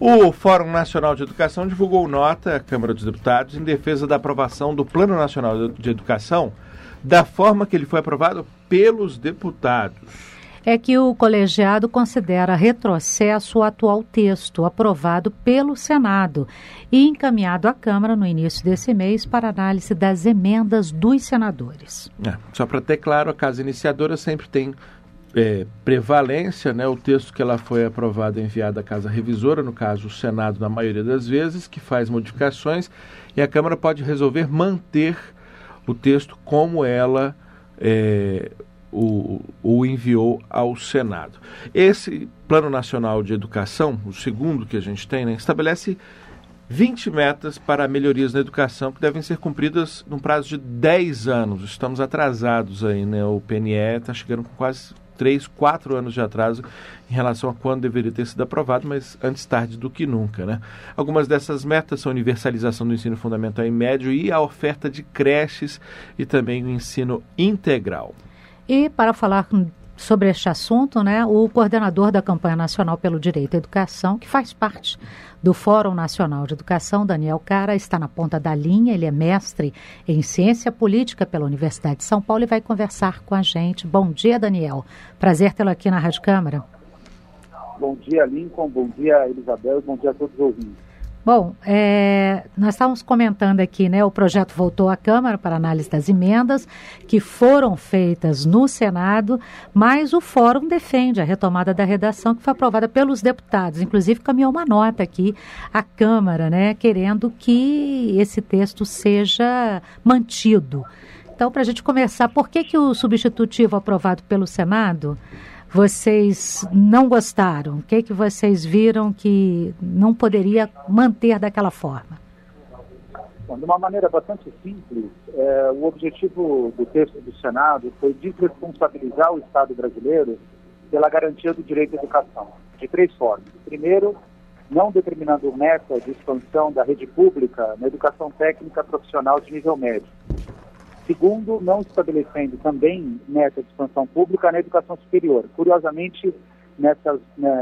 O Fórum Nacional de Educação divulgou nota à Câmara dos Deputados em defesa da aprovação do Plano Nacional de Educação da forma que ele foi aprovado pelos deputados. É que o colegiado considera retrocesso o atual texto aprovado pelo Senado e encaminhado à Câmara no início desse mês para análise das emendas dos senadores. Só para ter claro, a Casa Iniciadora sempre tem prevalência, né? O texto que ela foi aprovado é enviado à Casa Revisora, no caso o Senado na maioria das vezes, que faz modificações, e a Câmara pode resolver manter o texto como ela o enviou ao Senado. Esse Plano Nacional de Educação, o segundo que a gente tem, né, estabelece 20 metas para melhorias na educação que devem ser cumpridas num prazo de 10 anos. Estamos atrasados aí, né? O PNE está chegando com quase 3, 4 anos de atraso em relação a quando deveria ter sido aprovado, mas antes tarde do que nunca, né? Algumas dessas metas são a universalização do ensino fundamental e médio e a oferta de creches e também o ensino integral. E para falar sobre este assunto, né, o coordenador da Campanha Nacional pelo Direito à Educação, que faz parte do Fórum Nacional de Educação, Daniel Cara, está na ponta da linha. Ele é mestre em Ciência Política pela Universidade de São Paulo e vai conversar com a gente. Bom dia, Daniel. Prazer tê-lo aqui na Rádio Câmara. Bom dia, Lincoln. Bom dia, Elisabel. Bom dia a todos os ouvintes. Bom, nós estávamos comentando aqui, né, o projeto voltou à Câmara para análise das emendas que foram feitas no Senado, mas o Fórum defende a retomada da redação que foi aprovada pelos deputados, inclusive caminhou uma nota aqui à Câmara, né, querendo que esse texto seja mantido. Então, para a gente começar, por que o substitutivo aprovado pelo Senado vocês não gostaram? O que vocês viram que não poderia manter daquela forma? Bom, de uma maneira bastante simples, o objetivo do texto do Senado foi desresponsabilizar o Estado brasileiro pela garantia do direito à educação, de 3 formas. Primeiro, não determinando meta de expansão da rede pública na educação técnica profissional de nível médio. Segundo, não estabelecendo também meta de expansão pública na educação superior. Curiosamente, nessa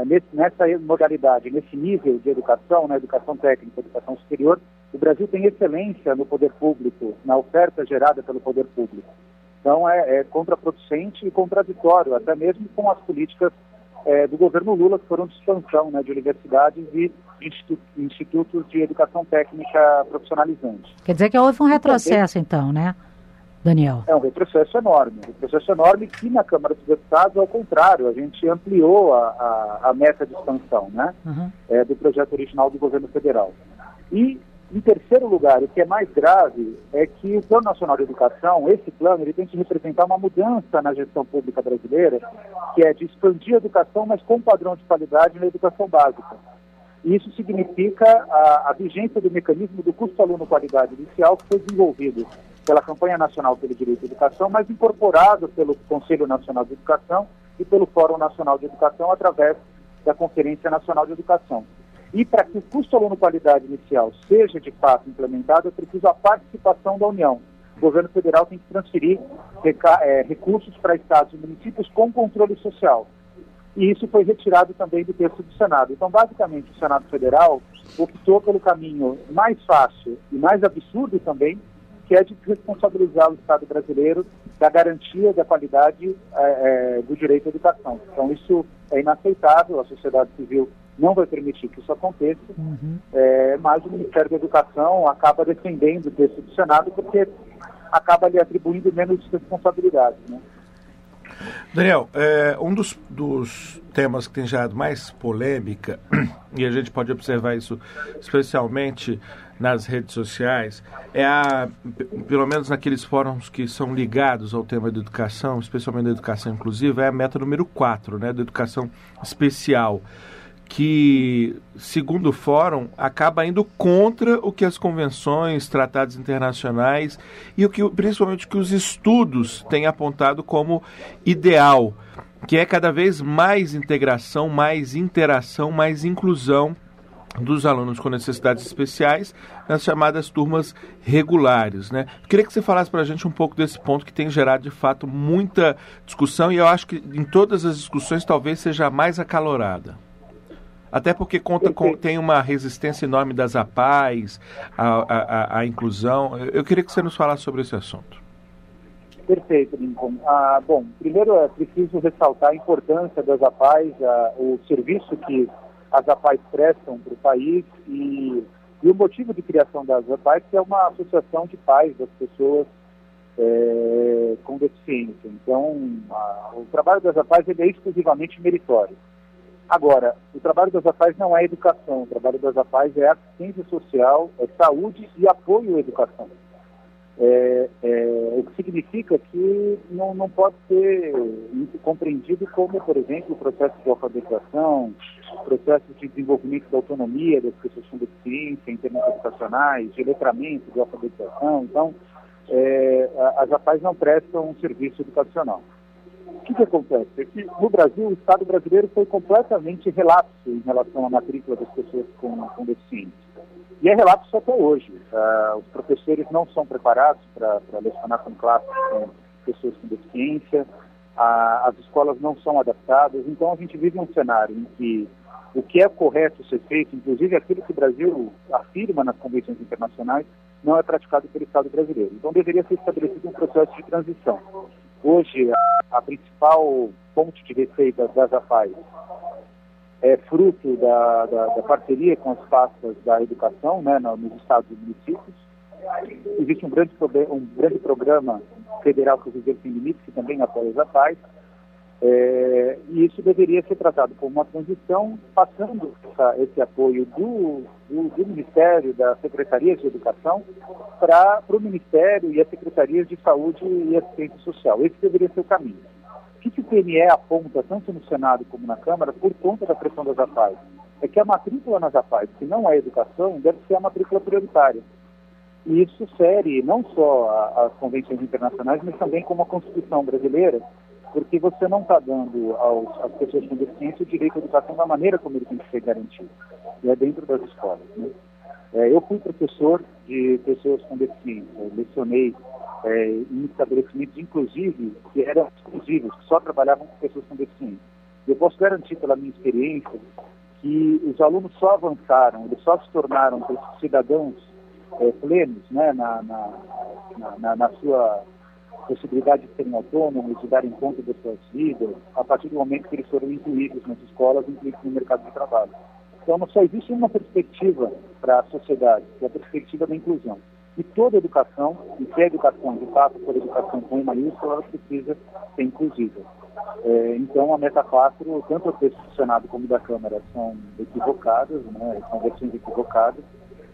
modalidade, nesse nível de educação, na educação técnica e educação superior, o Brasil tem excelência no poder público, na oferta gerada pelo poder público. Então, é contraproducente e contraditório, até mesmo com as políticas do governo Lula, que foram de expansão, né, de universidades e institutos de educação técnica profissionalizante. Quer dizer que houve um retrocesso, então, né, Daniel? É um retrocesso enorme que na Câmara dos Deputados, ao contrário, a gente ampliou a meta de expansão, né, do projeto original do governo federal. E, em terceiro lugar, o que é mais grave é que o Plano Nacional de Educação, esse plano, ele tem que representar uma mudança na gestão pública brasileira, que é de expandir a educação, mas com padrão de qualidade na educação básica. E isso significa a vigência do mecanismo do custo-aluno qualidade inicial, que foi desenvolvido pela Campanha Nacional pelo Direito à Educação, mas incorporado pelo Conselho Nacional de Educação e pelo Fórum Nacional de Educação através da Conferência Nacional de Educação. E para que o custo-aluno qualidade inicial seja de fato implementado, é preciso a participação da União. O governo federal tem que transferir recursos para estados e municípios com controle social. E isso foi retirado também do texto do Senado. Então, basicamente, o Senado Federal optou pelo caminho mais fácil e mais absurdo também, que é de responsabilizar o Estado brasileiro da garantia da qualidade do direito à educação. Então, isso é inaceitável, a sociedade civil não vai permitir que isso aconteça, mas o Ministério da Educação acaba defendendo o texto do Senado porque acaba lhe atribuindo menos responsabilidade, né? Daniel, um dos temas que tem gerado mais polêmica, e a gente pode observar isso especialmente nas redes sociais, pelo menos naqueles fóruns que são ligados ao tema da educação, especialmente da educação inclusiva, é a meta número 4, né, da educação especial, que, segundo o fórum, acaba indo contra o que as convenções, tratados internacionais e principalmente o que os estudos têm apontado como ideal, que é cada vez mais integração, mais interação, mais inclusão dos alunos com necessidades especiais nas chamadas turmas regulares, né? Queria que você falasse para a gente um pouco desse ponto que tem gerado, de fato, muita discussão e eu acho que em todas as discussões talvez seja a mais acalorada. Até porque tem uma resistência enorme das APAES à inclusão. Eu queria que você nos falasse sobre esse assunto. Perfeito, Lincoln. Bom, primeiro é preciso ressaltar a importância das APAES, o serviço que as APAES prestam para o país e o motivo de criação das APAES, que é uma associação de pais das pessoas com deficiência. Então, o trabalho das APAES é exclusivamente meritório. Agora, o trabalho das APAES não é educação, o trabalho das APAES é assistência social, é saúde e apoio à educação. O que significa que não pode ser compreendido como, por exemplo, o processo de alfabetização, processo de desenvolvimento da autonomia das pessoas com deficiência em termos educacionais, de letramento, de alfabetização. Então, as APAES não prestam um serviço educacional. O que acontece? É que no Brasil, o Estado brasileiro foi completamente relapso em relação à matrícula das pessoas com deficiência. E é relapso até hoje. Os professores não são preparados para lecionar com classes com pessoas com deficiência, as escolas não são adaptadas, então a gente vive um cenário em que o que é correto ser feito, inclusive aquilo que o Brasil afirma nas convenções internacionais, não é praticado pelo Estado brasileiro. Então deveria ser estabelecido um processo de transição. Hoje, a principal fonte de receita das APAES é fruto da parceria com as pastas da educação, né, nos estados e municípios. Existe um grande programa federal que Viver Sem Limites, que também apoia as APAES, e isso deveria ser tratado como uma transição, passando esse apoio do Ministério, da Secretaria de Educação, para o Ministério e as Secretarias de Saúde e Assistência Social. Esse deveria ser o caminho. O que o PNE aponta, tanto no Senado como na Câmara, por conta da pressão das APAES, é que a matrícula nas APAES, que não é educação, deve ser a matrícula prioritária. E isso fere não só as convenções internacionais, mas também como a Constituição brasileira, porque você não está dando às pessoas com deficiência o direito à educação da maneira como ele tem que ser garantido, e é dentro das escolas, né? Eu fui professor de pessoas com deficiência, eu lecionei em estabelecimentos, inclusive, que eram exclusivos, que só trabalhavam com pessoas com deficiência. Eu posso garantir, pela minha experiência, que os alunos só avançaram, eles só se tornaram cidadãos plenos, né, na sua possibilidade de serem autônomos, de darem conta das suas vidas, a partir do momento que eles foram incluídos nas escolas, incluídos no mercado de trabalho. Então, só existe uma perspectiva para a sociedade, que é a perspectiva da inclusão. E toda educação, e se a educação, de fato, for educação com E maiúscula, ela precisa ser inclusiva. Então, a meta 4, tanto o texto do Senado como da Câmara, são equivocadas, né, são versões equivocadas,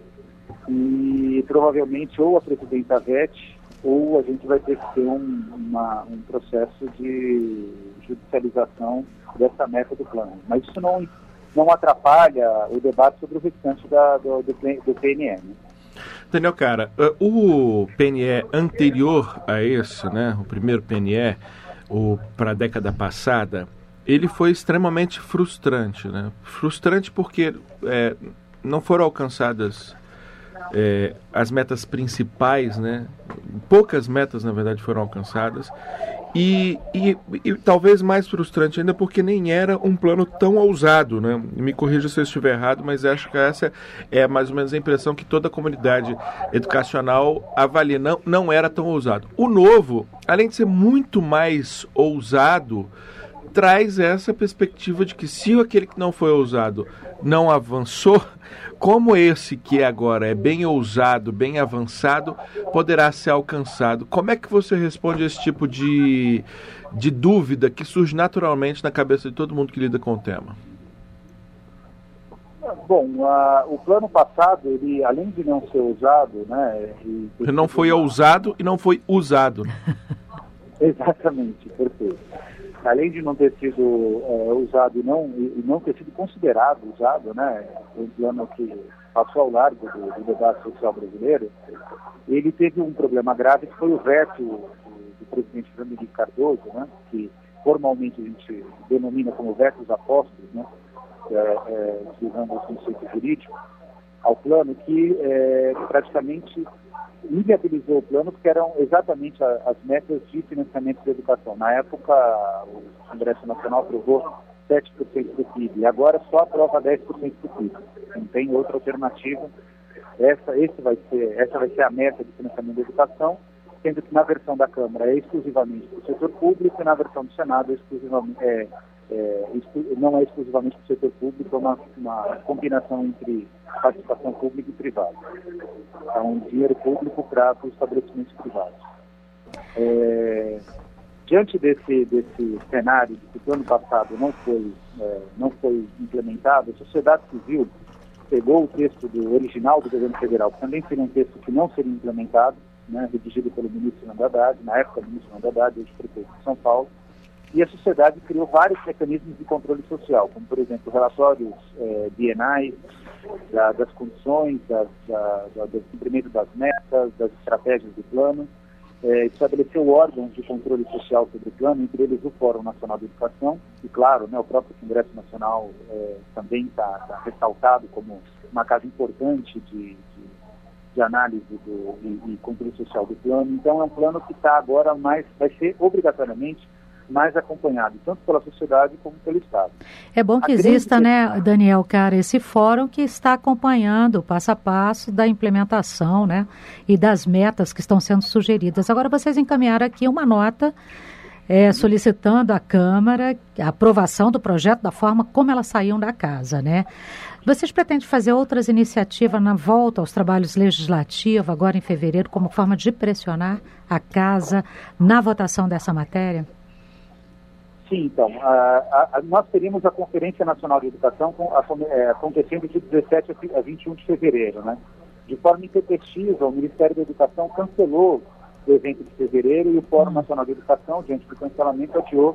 e provavelmente ou a presidenta vete, ou a gente vai ter que ter um processo de judicialização dessa meta do plano. Mas isso não atrapalha o debate sobre o restante do PNE. Né? Daniel Cara, o PNE anterior a esse, né, o primeiro PNE, para a década passada, ele foi extremamente frustrante. Né? Frustrante porque não foram alcançadas as metas principais, né? Poucas metas, na verdade, foram alcançadas. E talvez mais frustrante ainda porque nem era um plano tão ousado, né? Me corrija se eu estiver errado, mas acho que essa é mais ou menos a impressão que toda a comunidade educacional avalia. Não era tão ousado. O novo, além de ser muito mais ousado, traz essa perspectiva de que se aquele que não foi ousado não avançou, como esse que agora é bem ousado, bem avançado, poderá ser alcançado. Como é que você responde a esse tipo de dúvida que surge naturalmente na cabeça de todo mundo que lida com o tema? Bom, o plano passado, ele, além de não ser ousado, né? Ele não foi ousado e não foi usado. Exatamente, perfeito. Além de não ter sido usado e não ter sido considerado usado, né, um plano que passou ao largo do debate social brasileiro, ele teve um problema grave que foi o veto do presidente Fernando Henrique Cardoso, né, que formalmente a gente denomina como vetos apóstolos, né, usando o conceito jurídico, ao plano que praticamente inviabilizou o plano, porque eram exatamente as metas de financiamento da educação. Na época, o Congresso Nacional aprovou 7% do PIB. Agora só aprova 10% do PIB. Não tem outra alternativa. Essa vai ser a meta de financiamento da educação, sendo que na versão da Câmara é exclusivamente para o setor público e na versão do Senado não é exclusivamente para o setor público, é uma combinação entre participação pública e privada. Então, dinheiro público para os estabelecimentos privados. Diante desse cenário de que o ano passado não foi implementado, a sociedade civil pegou o texto original do governo federal, que também seria um texto que não seria implementado, né, redigido pelo ministro Fernando Haddad, na época do ministro Fernando Haddad, hoje prefeito de São Paulo, e a sociedade criou vários mecanismos de controle social, como, por exemplo, relatórios bienais das condições, do cumprimento das metas, das estratégias do plano, estabeleceu órgãos de controle social sobre o plano, entre eles o Fórum Nacional de Educação, e claro, né, o próprio Congresso Nacional também está ressaltado como uma casa importante de análise e controle social do plano. Então é um plano que está agora vai ser obrigatoriamente mais acompanhado, tanto pela sociedade como pelo Estado. É bom que exista, né, Daniel, cara, esse fórum que está acompanhando o passo a passo da implementação, né, e das metas que estão sendo sugeridas. Agora vocês encaminharam aqui uma nota solicitando à Câmara a aprovação do projeto da forma como elas saíam da casa, né? Vocês pretendem fazer outras iniciativas na volta aos trabalhos legislativos, agora em fevereiro, como forma de pressionar a casa na votação dessa matéria? Sim, então, nós teríamos a Conferência Nacional de Educação acontecendo de 17 a 21 de fevereiro, né? De forma intempestiva, o Ministério da Educação cancelou o evento de fevereiro e o Fórum Nacional de Educação, diante do cancelamento, adiou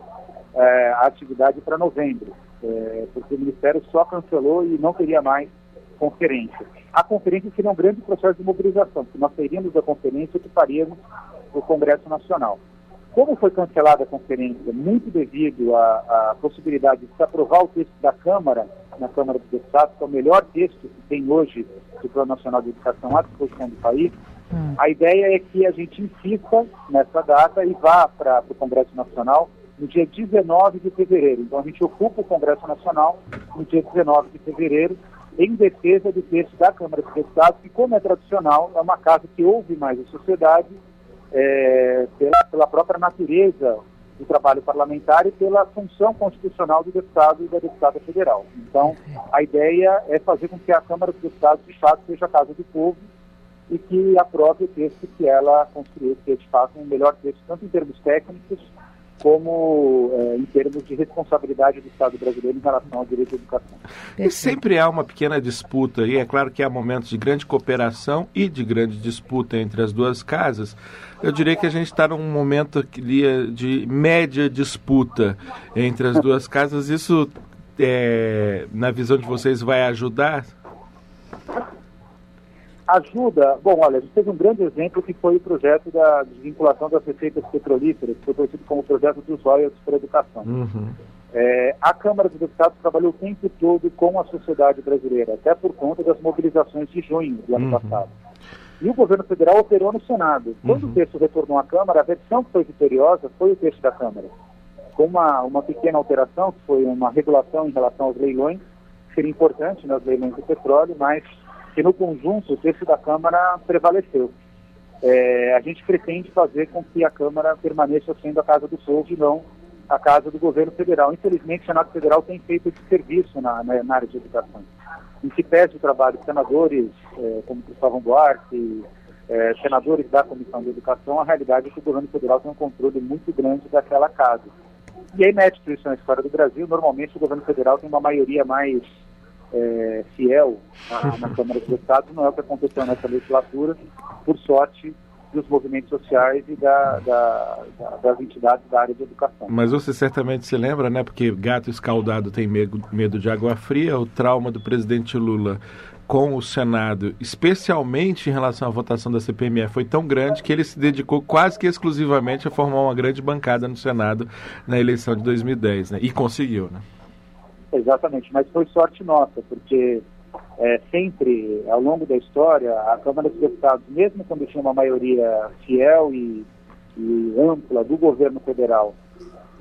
a atividade para novembro, porque o Ministério só cancelou e não teria mais conferência. A conferência seria um grande processo de mobilização, porque nós teríamos da conferência que faríamos o Congresso Nacional. Como foi cancelada a conferência, muito devido à possibilidade de se aprovar o texto da Câmara, na Câmara dos Deputados, que é o melhor texto que tem hoje do Plano Nacional de Educação à disposição do país, a ideia é que a gente insista nessa data e vá para o Congresso Nacional no dia 19 de fevereiro. Então a gente ocupa o Congresso Nacional no dia 19 de fevereiro, em defesa do texto da Câmara dos Deputados, que, como é tradicional, é uma casa que ouve mais a sociedade, pela própria natureza do trabalho parlamentar e pela função constitucional do deputado e da deputada federal. Então, a ideia é fazer com que a Câmara dos Deputados, de fato, seja a casa do povo e que aprove o texto que ela construiu, que é, de fato, um melhor texto, tanto em termos técnicos como em termos de responsabilidade do Estado brasileiro em relação ao direito à educação. E sempre há uma pequena disputa, e é claro que há momentos de grande cooperação e de grande disputa entre as duas casas. Eu diria que a gente está num momento de média disputa entre as duas casas. Isso, na visão de vocês, vai ajudar? Ajuda. Bom, olha, a gente teve um grande exemplo que foi o projeto da desvinculação das receitas petrolíferas, que foi conhecido como o projeto dos royalties para a educação. A Câmara dos Deputados trabalhou o tempo todo com a sociedade brasileira, até por conta das mobilizações de junho do ano passado. E o governo federal operou no Senado. Quando o texto retornou à Câmara, a versão que foi vitoriosa foi o texto da Câmara, com uma pequena alteração, que foi uma regulação em relação aos leilões, que seria importante nos leilões do petróleo, mas que no conjunto o texto da Câmara prevaleceu. A gente pretende fazer com que a Câmara permaneça sendo a casa do povo e não a casa do governo federal. Infelizmente, o Senado Federal tem feito esse serviço na área de educação. Em que pese o trabalho de senadores como Cristóvão Buarque, senadores da Comissão de Educação, a realidade é que o governo federal tem um controle muito grande daquela casa. E é inédito isso na história do Brasil. Normalmente o governo federal tem uma maioria mais fiel na Câmara dos Deputados. Não é o que aconteceu nessa legislatura, por sorte dos movimentos sociais e das entidades da área de educação. Mas você certamente se lembra, né? Porque gato escaldado tem medo de água fria. O trauma do presidente Lula com o Senado, especialmente em relação à votação da CPMF, foi tão grande que ele se dedicou quase que exclusivamente a formar uma grande bancada no Senado na eleição de 2010, né? E conseguiu, né? Exatamente, mas foi sorte nossa, porque sempre, ao longo da história, a Câmara dos Deputados, mesmo quando tinha uma maioria fiel e ampla do governo federal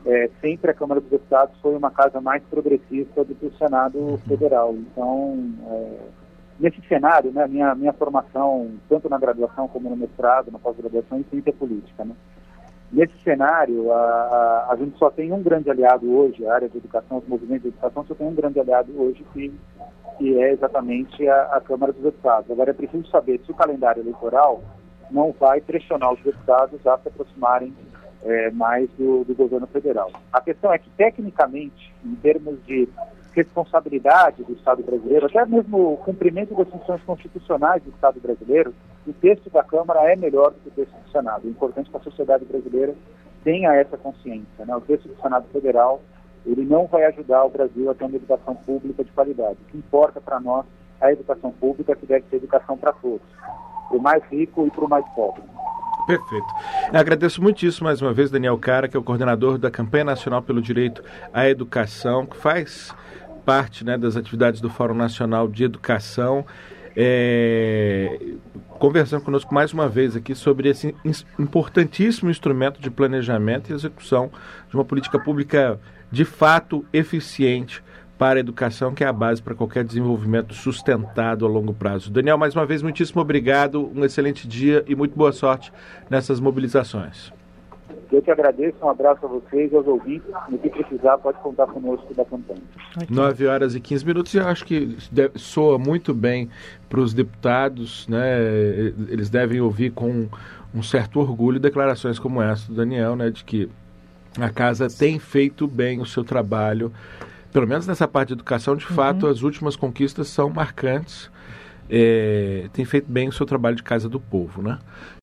sempre a Câmara dos Deputados foi uma casa mais progressista do que o Senado Federal. Então, nesse cenário, né, minha formação, tanto na graduação como no mestrado, na pós-graduação, em ciência política, né? Nesse cenário, a gente só tem um grande aliado hoje, a área de educação, os movimentos de educação, só tem um grande aliado hoje que é exatamente a Câmara dos Deputados. Agora, é preciso saber se o calendário eleitoral não vai pressionar os deputados a se aproximarem mais do governo federal. A questão é que, tecnicamente, em termos de responsabilidade do Estado brasileiro, até mesmo o cumprimento das funções constitucionais do Estado brasileiro, o texto da Câmara é melhor do que o texto do Senado. É importante que a sociedade brasileira tenha essa consciência, né? O texto do Senado Federal, ele não vai ajudar o Brasil a ter uma educação pública de qualidade. O que importa para nós é a educação pública, que deve ser educação para todos, para o mais rico e para o mais pobre. Perfeito. Eu agradeço muitíssimo mais uma vez, Daniel Cara, que é o coordenador da Campanha Nacional pelo Direito à Educação, que faz parte, né, das atividades do Fórum Nacional de Educação, conversando conosco mais uma vez aqui sobre esse importantíssimo instrumento de planejamento e execução de uma política pública de fato eficiente para a educação, que é a base para qualquer desenvolvimento sustentado a longo prazo. Daniel, mais uma vez, muitíssimo obrigado, um excelente dia e muito boa sorte nessas mobilizações. Eu que agradeço, um abraço a vocês e aos ouvintes. No que precisar, pode contar conosco da campanha. 9h15, e eu acho que soa muito bem para os deputados, né? Eles devem ouvir com um certo orgulho declarações como essa do Daniel, né? De que a casa tem feito bem o seu trabalho, pelo menos nessa parte de educação. De fato, as últimas conquistas são marcantes, tem feito bem o seu trabalho de casa do povo, né?